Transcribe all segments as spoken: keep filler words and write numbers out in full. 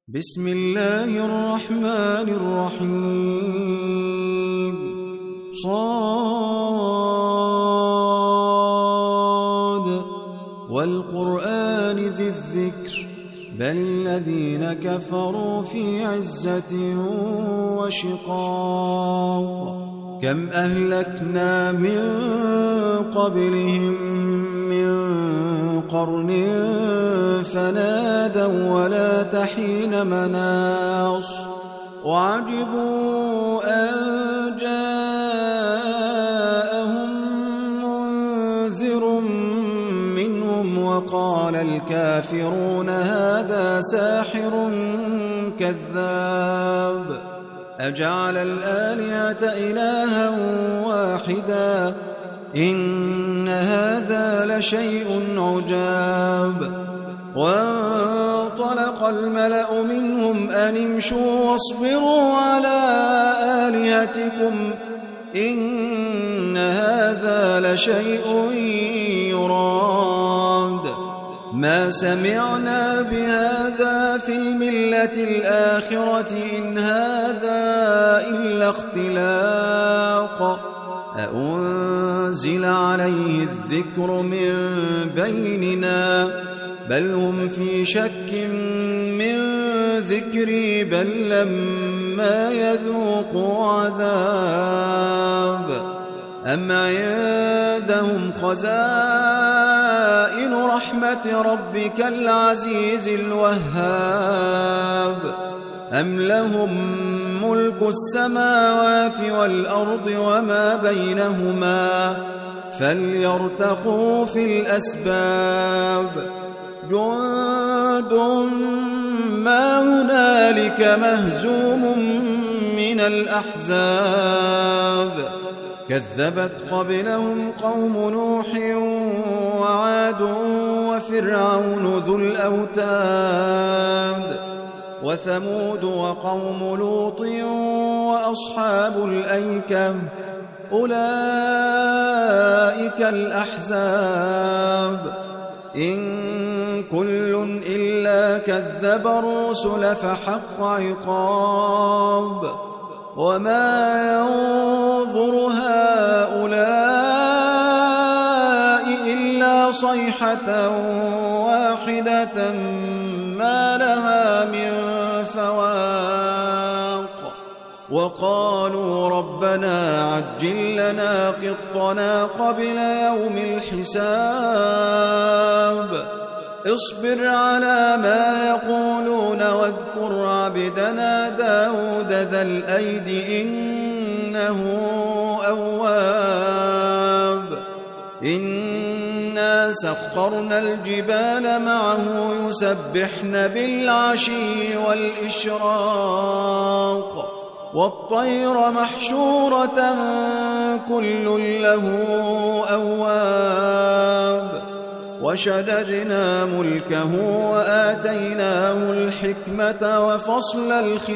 بسم الله الرحمن الرحيم صاد والقرآن ذي الذكر بل الذين كفروا في عزة وشقاق كم أهلكنا من قبلهم من قرن فنادوا ولا تحين مناص وعجبوا أن جاءهم منذر منهم وقال الكافرون هذا ساحر كذاب أجعل الآلهة إلها واحدا إن هذا لشيء عجاب وانطلق الملأ منهم أن امشوا واصبروا على آلهتكم إن هذا لشيء يراد ما سمعنا بهذا في الملة الآخرة إن هذا إلا اختلاق أأنزل عليه الذكر من بيننا بل هم في شك من ذكري بل لما يذوقوا عذاب أم عندهم خزائن رحمة ربك العزيز الوهاب أم لهم ملك السماوات والأرض وما بينهما فليرتقوا في الأسباب جند ما هنالك مهزوم من الأحزاب كذبت قبلهم قوم نوح وعاد وفرعون ذو الأوتاد وثمود وقوم لوط وأصحاب الأيكة أولئك الأحزاب إن كل إلا كذب الرسل فحق عقاب وما ينظر هؤلاء إلا صيحة واحدة ما لها من فواق وقالوا ربنا عجل لنا قطنا قبل يوم الحساب اصبر على ما يقولون واذكر عبدنا داود ذا الأيد إنه أواب إنا سخرنا الجبال معه يسبحن بالعشي والإشراق والطير محشورة كل له أواب وشددنا ملكه وآتيناه الحكمة وفصل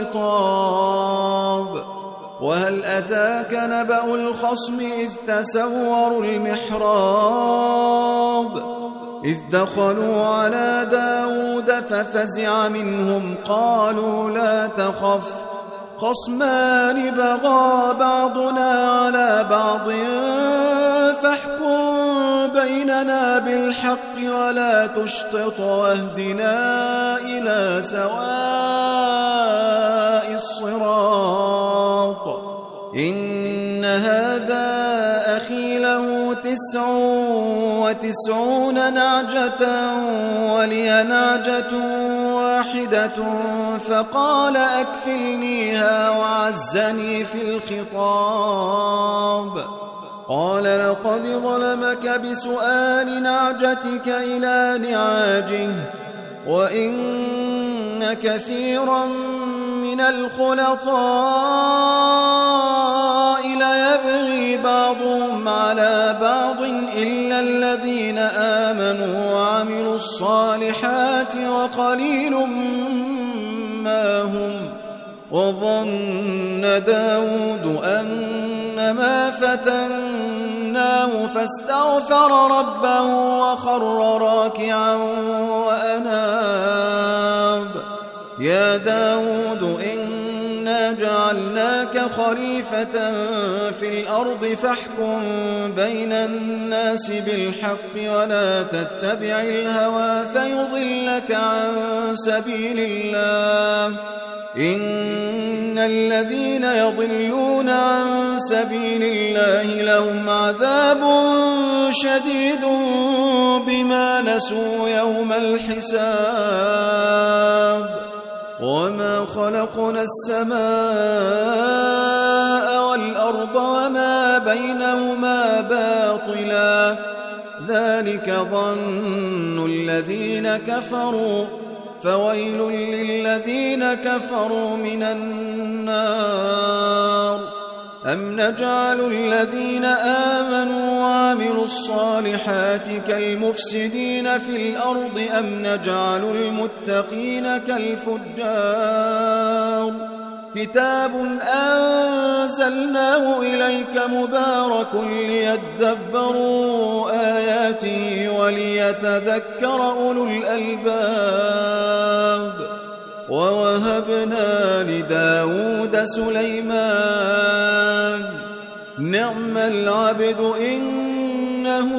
الخطاب وهل أتاك نبأ الخصم إذ تسوروا المحراب إذ دخلوا على داود ففزع منهم قالوا لا تخف خصمان بغى بعضنا على بعض فاحكم بيننا بالحق ولا تشطط واهدنا إلى سواء الصراط إن هذا أخي له تسع وتسعون نعجة ولي نعجة واحدة فقال أكفلنيها وعزني في الخطاب قال لقد ظلمك بسؤال نعجتك إلى نعاجه وإن كثيرا من الخلطاء ليبغي بعضهم على بعض إلا الذين آمنوا وعملوا الصالحات وقليل ما هم وظن داود أنما فتناه فاستغفر ربه وخر راكعا وأناب يا خليفة في الأرض فاحكم بين الناس بالحق ولا تتبع الهوى فيضلك عن سبيل الله إن الذين يضلون عن سبيل الله لهم عذاب شديد بما نسوا يوم الحساب وما خلقنا السماء والأرض وما بينهما باطلا ذلك ظن الذين كفروا فويل للذين كفروا من النار أم نجعل الذين آمنوا وعملوا الصالحات كالمفسدين في الأرض أم نجعل المتقين كالفجار كتاب أنزلناه إليك مبارك ليدبروا آياته وليتذكر أولو الألباب ووهبنا لداود سليمان نعم العبد إنه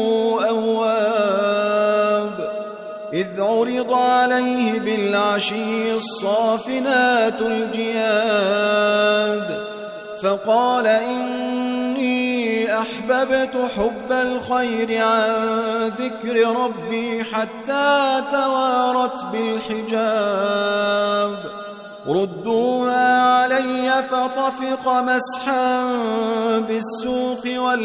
أواب إذ عرض عليه بالعشي الصافنات الجياد فقال إني أحببت حب الخير عن ذكر ربي حتى توارت بالحجاب ردوها علي فطفق مسحا بالسوق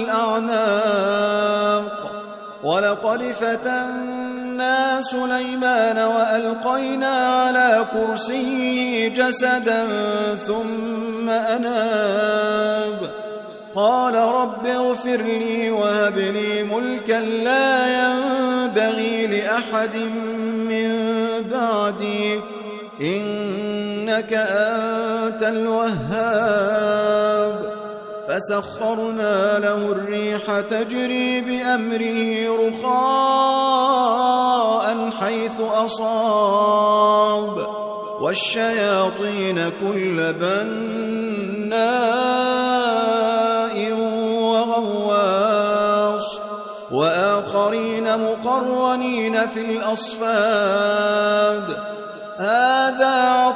والأعناق ولقد فتنا سليمان وألقينا على كرسيه جسدا ثم أناب قال رب اغفر لي وهب لي ملكا لا ينبغي لأحد من بعدي إنك أنت الوهاب فسخرنا له الريح تجري بأمره رخاء حيث أصاب والشياطين كل بناء وغواص وآخرين مقرنين في الأصفاد هذا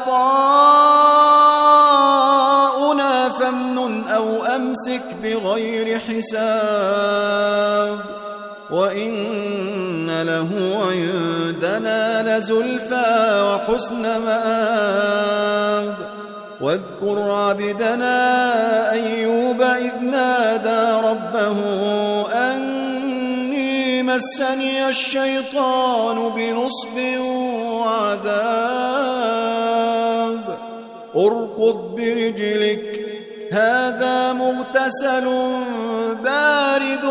عطاؤنا فامنن أو أمسك بغير حساب وإن له عندنا لزلفى وحسن مآب واذكر عبدنا أيوب إذ نادى ربه أني مسني الشيطان بنصب وعذاب اركض برجلك هذا مغتسل بارد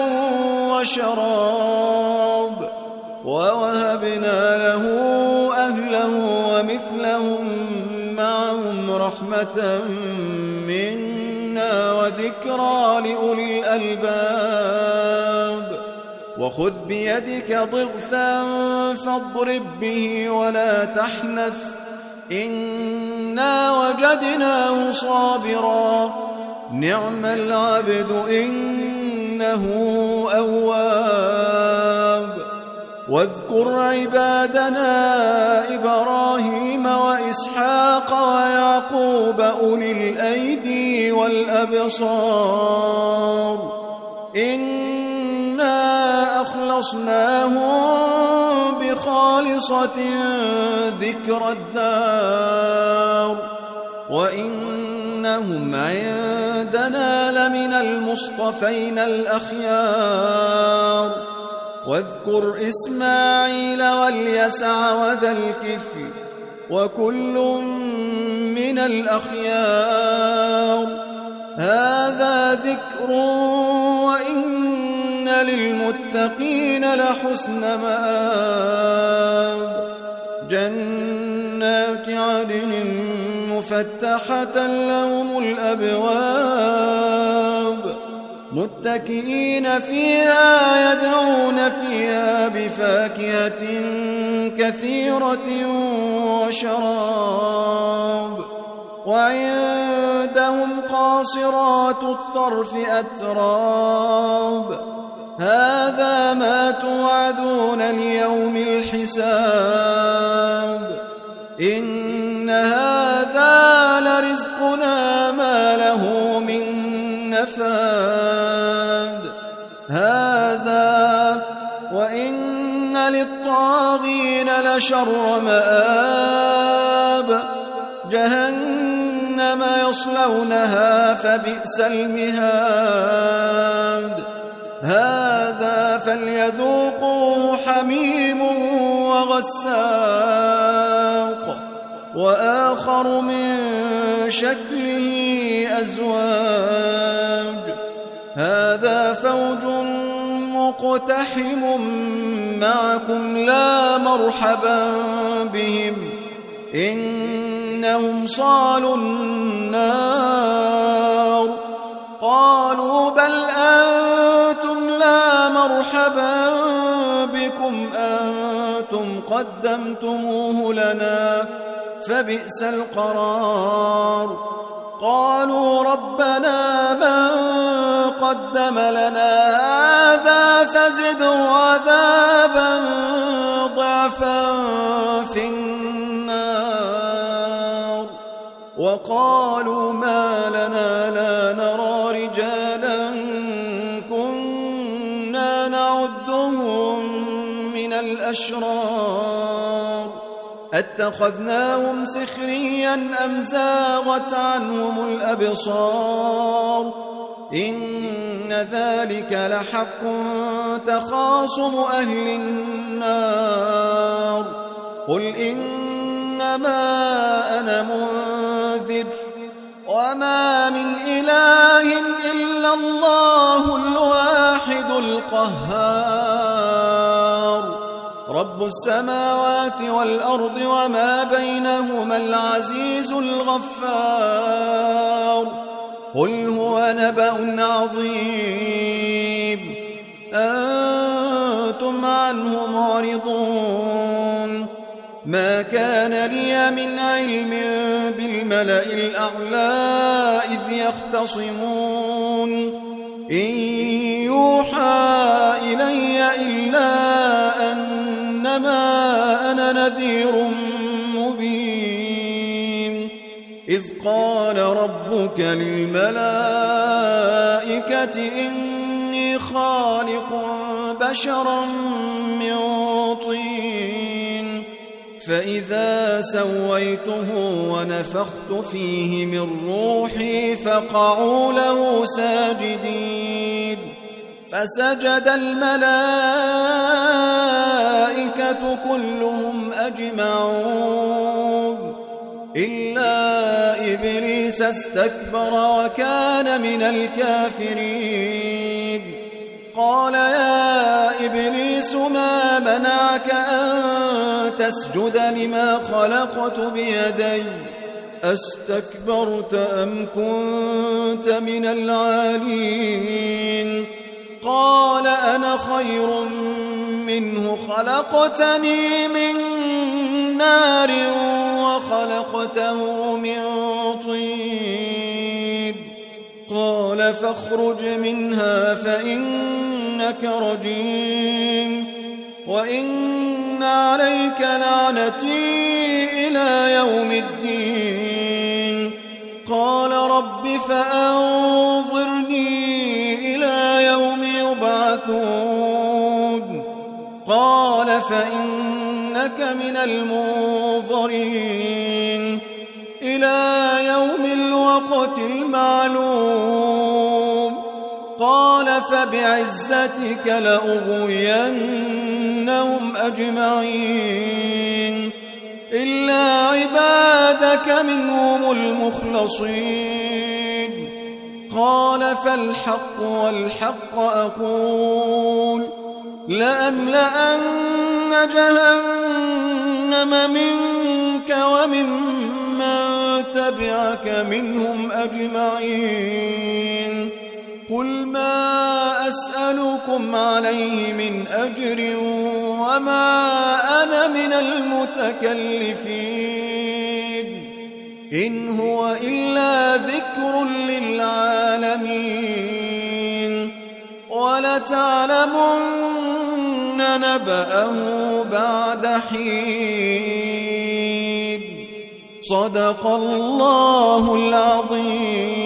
وشراب ووهبنا له أهله ومثلهم معهم رحمة منا وذكرى لأولي الألباب وخذ بيدك ضغثا فاضرب به ولا تحنث إنا وجدناه صابرا نعم العبد إنه أواب واذكر عبادنا إبراهيم وإسحاق ويعقوب أولي الأيدي والأبصار إنا أخلصناهم بخالصة ذكر الدار وإنهم عندنا لمن المصطفين الأخيار واذكر إسماعيل واليسع وذا الكفل وكل من الأخيار هذا ذكر وإن للمتقين لحسن مآب جنات عدن مفتحة لهم الأبواب متكئين فيها يدعون فيها بفاكهة كثيرة وشراب وعندهم قاصرات الطرف أتراب هذا ما توعدون ليوم الحساب إن هذا لرزقنا ما له من نفاد هذا وإن للطاغين لشر مآب جهنم يصلونها فبئس المهاد هذا فليذوقوه حميم وغساق وآخر من شكله أزواج هذا فوج مقتحم معكم لا مرحبا بهم إنهم صالوا النار قالوا بل أنتم لا مرحبا بكم أنتم قدمتموه لنا فبئس القرار قالوا ربنا من قدم لنا هذا فزده عذابا ضعفا في النار وقالوا ما لنا لا نرى رجالا كنا نعدهم من الأشرار أتخذناهم سخريا أم زاغت عنهم الأبصار إن ذلك لحق تخاصم أهل النار قل إنما أنا منذر وما من إله إلا الله الواحد القهار رب السماوات والأرض وما بينهما العزيز الغفار قل هو نبأ عظيم أنتم عنه معرضون ما كان لي من علم بالملأ الأعلى إذ يختصمون إن يوحى إلي إلا أنما أنا نذير مبين إذ قال ربك للملائكة إني خالق بشرا من طين فإذا سويته ونفخت فيه من روحي فقعوا له ساجدين فسجد الملائكة كلهم أجمعون إلا إبليس استكبر وكان من الكافرين قال يا إبليس ما منعك أن تسجد لما خلقت بيدي أستكبرت أم كنت من العالين قال أنا خير منه خلقتني من نار وخلقته من طين قال فاخرج منها فإنك رجيم وإن عليك لعنتي إلى يوم الدين قال رب فأنظرني إلى يوم يبعثون قال فإنك من المنظرين إلى يوم الوقت المعلوم قال فبعزتك لأغوينهم أجمعين إلا عبادك منهم المخلصين قال فالحق والحق أقول لأملأن جهنم منك وممن تبعك منهم أجمعين قل ما أسألكم عليه من أجر وما أنا من المتكلفين إن هو إلا ذكر للعالمين ولتعلمن نبأه بعد حين صدق الله العظيم.